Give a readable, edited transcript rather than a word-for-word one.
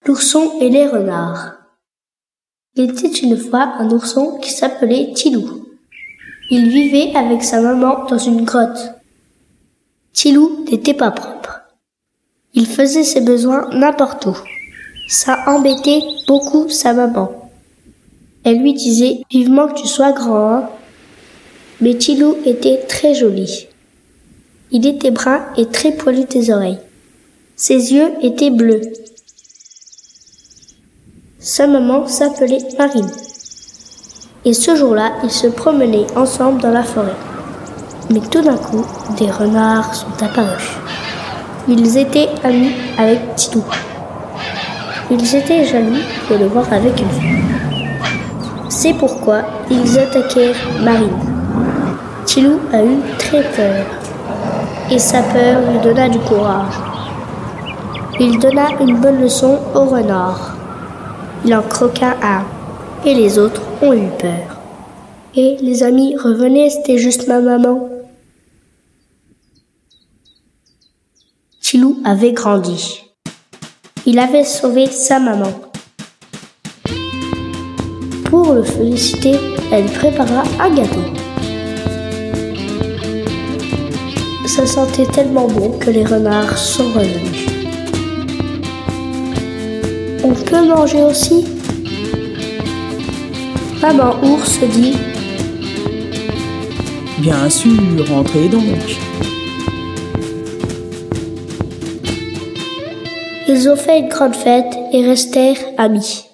L'ourson et les renards. Il était une fois un ourson qui s'appelait Tilou. Il vivait avec sa maman dans une grotte. Tilou n'était pas propre. Il faisait ses besoins n'importe où. Ça embêtait beaucoup sa maman. Elle lui disait « Vivement que tu sois grand, hein ?» Mais Tilou était très joli. Il était brun et très poilu des oreilles. Ses yeux étaient bleus. Sa maman s'appelait Marine. Et ce jour-là, ils se promenaient ensemble dans la forêt. Mais tout d'un coup, des renards sont apparus. Ils étaient amis avec Tilou. Ils étaient jaloux de le voir avec une fille. C'est pourquoi ils attaquèrent Marine. Tilou a eu très peur. Et sa peur lui donna du courage. Il donna une bonne leçon aux renards. Il en croqua un, et les autres ont eu peur. Et les amis, revenez, c'était juste ma maman. Tilou avait grandi. Il avait sauvé sa maman. Pour le féliciter, elle prépara un gâteau. Ça sentait tellement bon que les renards sont revenus. On peut manger aussi ? Maman ours dit « Bien sûr, entrez donc !» Ils ont fait une grande fête et restèrent amis.